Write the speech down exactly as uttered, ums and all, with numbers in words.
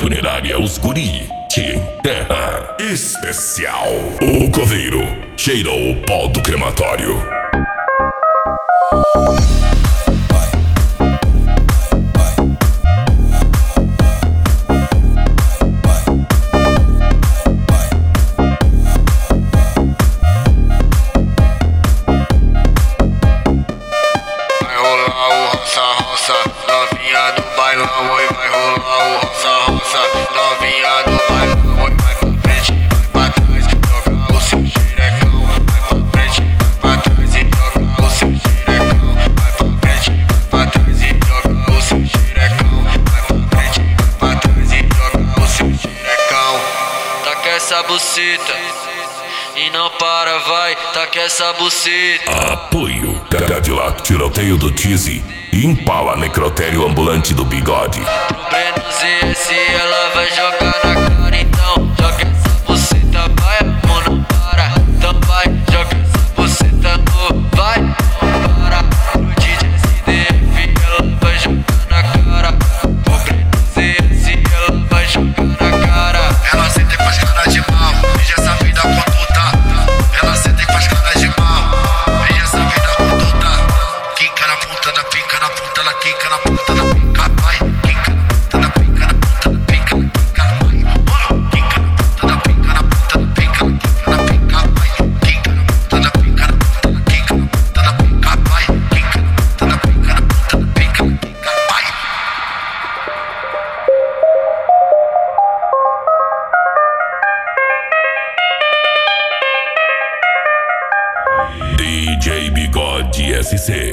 funerária Os Guri te enterra. Especial. O coveiro cheirou o pó do crematório. Novinha do bailão, oi, vai rolar o roça, roça. Novinha do bailão, oi, vai pra frente, vai pra trás, joga o seu xerecão. Vai pra frente, vai pra trás e joga o seu xerecão. Vai pra frente, vai pra trás e joga o seu xerecão. Vai pra frente, vai pra trás e joga o seu xerecão. Taca essa buceta e não para, vai, taca essa buceta. Apoio Cadillac, tiroteio do Tizzy, Impala, necrotério ambulante do Bigode. Pro Breno Z S ela vai jogar na cara, então joga essa buceta, vai, amor, não para. Então vai, joga essa buceta, amor, vai, não para. Pro D J S D F ela vai jogar na cara. Pro Breno Z S ela vai jogar na cara. Ela senta e faz cara de mal, veja essa vida conduta. Ela senta e faz cara de mal, veja essa vida conduta. Quica na ponta da pica, na ponta, ela quica na ponta da pica, vai. Quica na ponta da pica, na ponta da pica, na quica, vai. Quica na ponta da pica, na ponta da pica, na quica, na pica, vai. Quica na ponta da pica, na ponta da quica, na ponta da pica, vai. Quica na ponta da pica, na ponta da pica, na quica, vai. D J Bigode S C.